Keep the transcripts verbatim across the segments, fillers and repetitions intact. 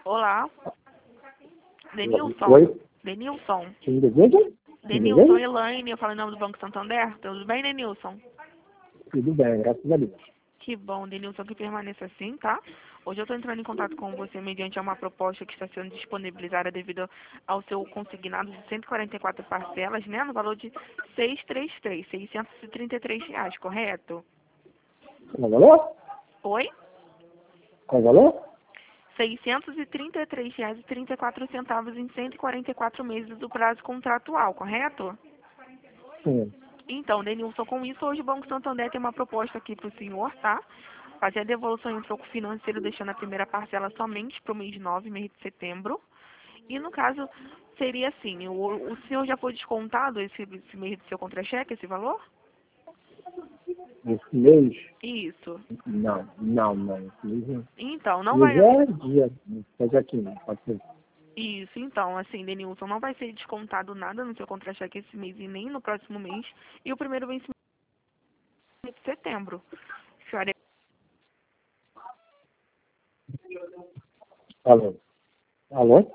Olá. Denilson. Oi? Denilson. Quem deseja? Quem Denilson, deseja? Elaine, eu falo em nome do Banco Santander. Tudo bem, Denilson? Tudo bem, graças a Deus. Que bom, Denilson, que permaneça assim, tá? Hoje eu estou entrando em contato com você mediante uma proposta que está sendo disponibilizada devido ao seu consignado de cento e quarenta e quatro parcelas, né? No valor de seiscentos e trinta e três, seiscentos e trinta e três reais, correto? Qual o valor? Oi? Qual o valor? seiscentos e trinta e três reais e trinta e quatro centavos em cento e quarenta e quatro meses do prazo contratual, correto? Sim. Então, Denilson, com isso, hoje o Banco Santander tem uma proposta aqui para o senhor, tá? Fazer a devolução em troco financeiro, deixando a primeira parcela somente para o mês nove, mês de setembro. E, no caso, seria assim, o, o senhor já foi descontado esse, esse mês do seu contra-cheque, esse valor? Esse mês? Isso. Não, não, não. Esse mês não. Então, não Mês vai... é dia. Mas aqui não, pode ser. Isso, então, assim, Denilson, não vai ser descontado nada no seu contra-cheque esse mês e nem no próximo mês. E o primeiro vencimento é de setembro. Senhora... Alô? Alô?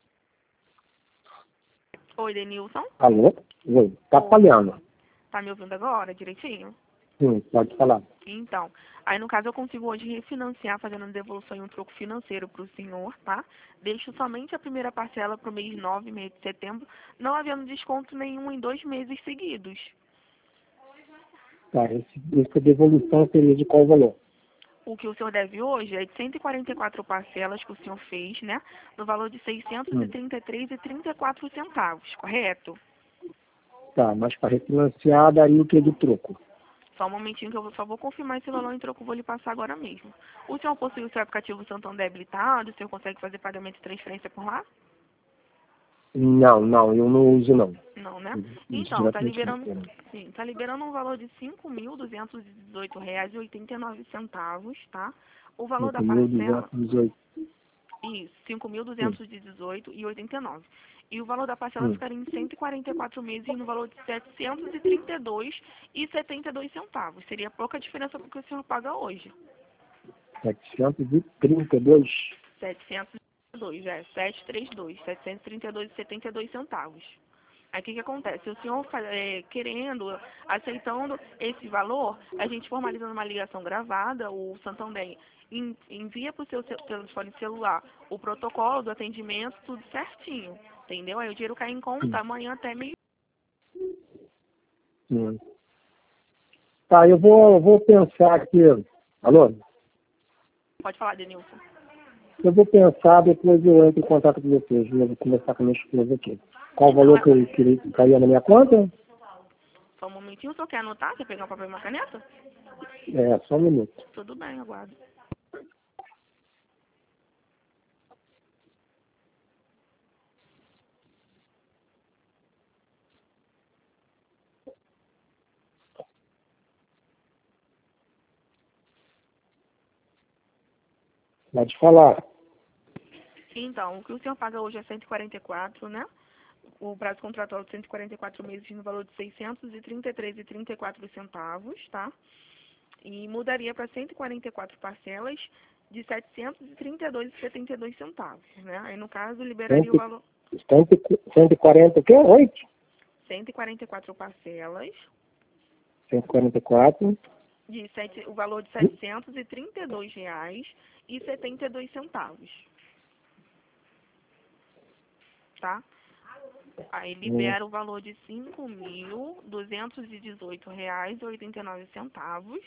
Oi, Denilson. Alô? Oi, tá Oi. falhando. Tá me ouvindo agora, direitinho? Sim, pode falar. Então, aí no caso eu consigo hoje refinanciar, fazendo a devolução em um troco financeiro para o senhor, tá? Deixo somente a primeira parcela para o mês nove, mês de setembro, não havendo desconto nenhum em dois meses seguidos. Tá, esse, essa devolução seria de qual valor? O que o senhor deve hoje é de cento e quarenta e quatro parcelas que o senhor fez, né? No valor de seiscentos e Hum. trinta e três reais e trinta e quatro centavos, correto? Tá, mas para refinanciar daria o que de troco? Só um momentinho que eu só vou confirmar esse valor em troco, vou lhe passar agora mesmo. O senhor possui o seu aplicativo Santander habilitado? O senhor consegue fazer pagamento e transferência por lá? Não, não, eu não uso não. Não, né? Isso Então, tá diretamente liberando, não. sim, tá liberando um valor de cinco mil duzentos e dezoito reais e oitenta e nove centavos, tá? O valor da cinco mil parcela, duzentos e dezoito. isso, cinco mil Sim. duzentos e dezoito reais e oitenta e nove. E o valor da parcela Hum. ficaria em cento e quarenta e quatro meses no valor de setecentos e trinta e dois reais e setenta e dois centavos. Seria pouca diferença do que o senhor paga hoje. setecentos e trinta e dois. setecentos e trinta e dois, é, setecentos e trinta e dois, setecentos e trinta e dois reais e setenta e dois centavos. Aí o que, que acontece? O senhor é, querendo, aceitando esse valor, a gente formalizando uma ligação gravada, o Santander en- envia para o seu ce- telefone celular o protocolo do atendimento, tudo certinho, entendeu? Aí o dinheiro cai em conta Hum. amanhã até meio. Hum. Tá, eu vou, eu vou pensar aqui. Alô? Pode falar, Denilson. Eu vou pensar, depois eu entro em contato com vocês. Eu vou conversar com a minha esposa aqui. Qual o Então, valor é- que eu queria que caía na minha conta? só um momentinho, o senhor quer anotar? Quer pegar um papel e uma caneta? É, só um minuto. Tudo bem, aguardo. Pode falar. Então, o que o senhor paga hoje é cento e quarenta e quatro, né? O prazo contratual de cento e quarenta e quatro meses no valor de seiscentos e trinta e três reais e trinta e quatro centavos, tá? E mudaria para cento e quarenta e quatro parcelas de setecentos e trinta e dois reais e setenta e dois centavos, né? Aí, no caso, liberaria o Cento- valor cento- cento e quarenta, o quê? Oito? cento e quarenta e quatro parcelas cento e quarenta e quatro. de sete, o valor de setecentos e trinta e dois reais e setenta e dois centavos, tá? Aí Hum. libera o valor de cinco mil duzentos e dezoito reais e oitenta e nove centavos.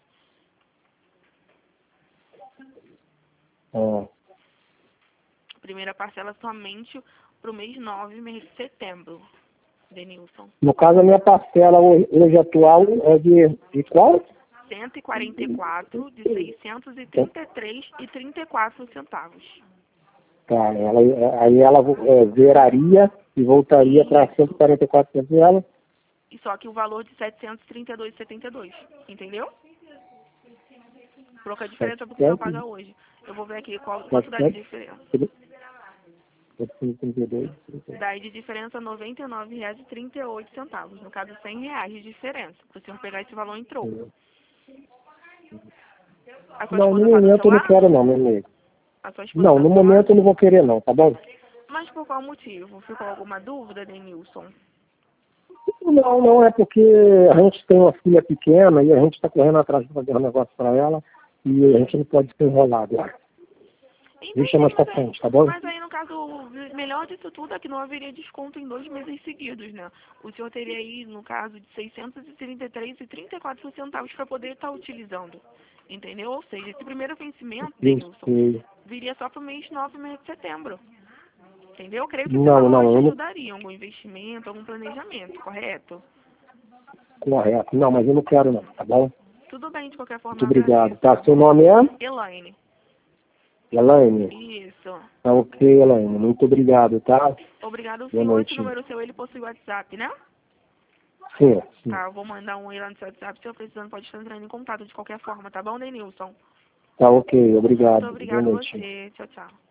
Ó. Primeira parcela somente para o mês nove, mês de setembro, Denilson. No caso, a minha parcela hoje, hoje atual é de, de qual? cento e quarenta e quatro de seiscentos e trinta e três reais e trinta e quatro centavos. Tá, ela, aí ela é, zeraria e voltaria para cento e quarenta e quatro dela. E só que o valor de setecentos e trinta e dois reais e setenta e dois, entendeu? Pouca diferença do que o senhor paga hoje. Eu vou ver aqui qual, quanto dá de diferença. setecentos e trinta e dois. Daí de diferença noventa e nove reais e trinta e oito centavos. No caso, cem reais de diferença. Para o senhor pegar esse valor em troco. A sua Não, no esposa está do momento seu eu não lado? quero não, meu amigo. A sua esposa Não, tá no do momento lado? eu não vou querer não, tá bom? Mas por qual motivo? Ficou alguma dúvida, Denilson? Não, não, é porque a gente tem uma filha pequena e a gente está correndo atrás de fazer um negócio para ela e a gente não pode se enrolar agora. Deixa mais Entendi, pra mas aí, frente, tá bom? mas aí no caso, o melhor disso tudo é que não haveria desconto em dois meses seguidos, né? O senhor teria aí, no caso, de seiscentos e trinta e três reais e trinta e quatro centavos para poder estar utilizando. Entendeu? Ou seja, esse primeiro vencimento, Eu Denilson, sei. viria só para o mês nove e mês de setembro. Entendeu? Eu creio que esse Não, valor não, te eu não. ajudaria em algum investimento, algum planejamento, correto? Correto. Não, mas eu não quero não, tá bom? Tudo bem, de qualquer forma, Muito eu obrigado, agradeço, tá tá? Seu bom? nome é? Elaine. Elaine? Isso. Tá ok, Elaine. Muito obrigado, tá? Obrigado, Boa senhor. Esse noite. número seu, ele possui WhatsApp, né? Sim, sim. Tá, eu vou mandar um e lá no seu WhatsApp. Se eu precisando, pode estar entrando em contato de qualquer forma, tá bom, Denilson? Tá ok, Muito obrigado. Boa obrigado a noite. você. Tchau, tchau.